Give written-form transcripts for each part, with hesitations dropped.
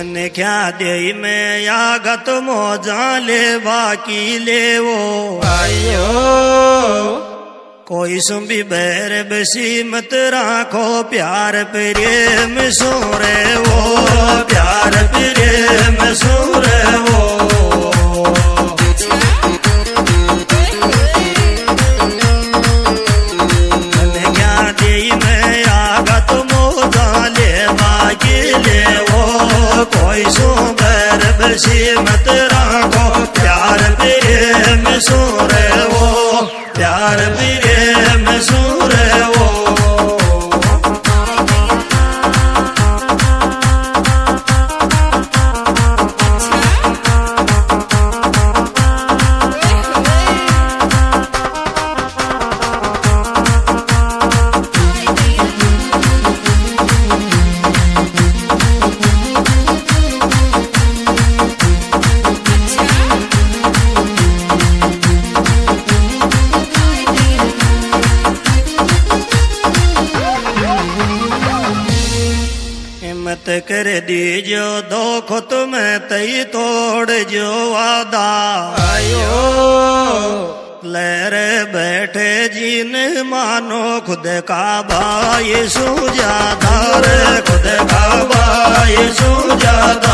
ने क्या दे में आगत मोजा ले बाकी ले वो आयो कोई सुबी बैर बसी मत राखो प्यार प्रेम सोरे वो प्यार प्रेम सोरे वो कोई सो बैर बसी मत राखो प्यार प्रेम सोरे वो प्यार प्रेम सोरे वो मत कर दीजो दुख तुम्हें तई तोड़ जो वादा आयो लहर बैठे जीन मानो खुद का भाई सो ज्यादा रे खुद का भाई सो ज्यादा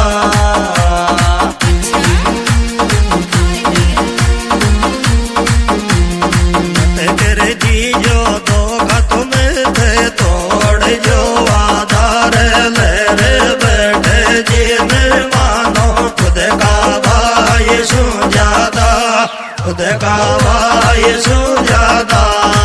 मत कर दीजो दुख तुम्हें तई तोड़ जो वादा रे खुद का भाई सो ज्यादा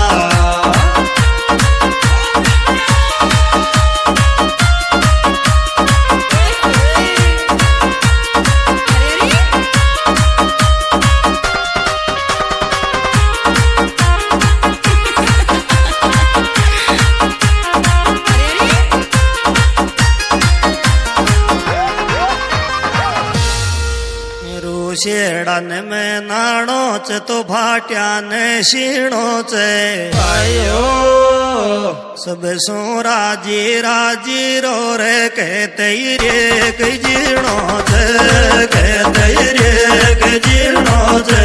शेड़न में नाणो च तो भाट्या ने शीणो च आयो सब सो राजी राजी रो रे कहते रे के जीणो च कहते रे के जीणो च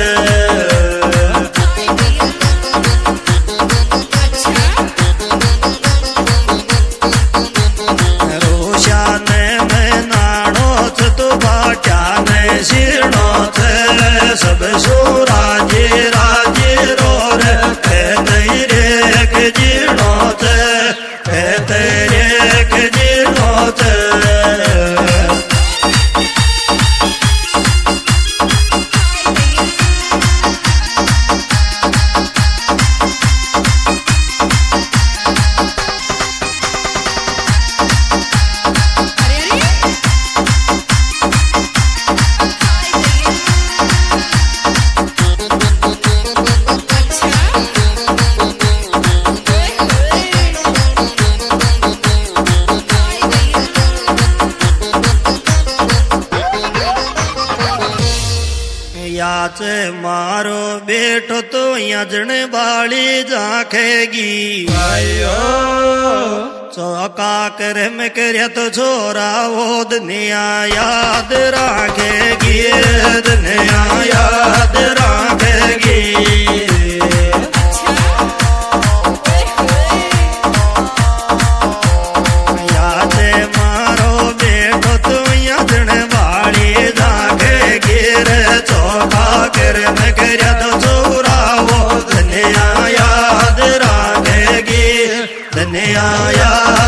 सब सो राजे राजे रो रे कहते रे के जीणो च कहते रे के जीणो च याच मारो बेटो तो यजन बाली जाखेगी आयो चौका कर में कर तो छोरा वो दुनिया याद रखेगी दुनिया याद रखेगी याच मारो बेटो तो यजन बाली जाखेगी रे कर में कर तो छोरा वो दुनिया याद रखेगी दुनिया याद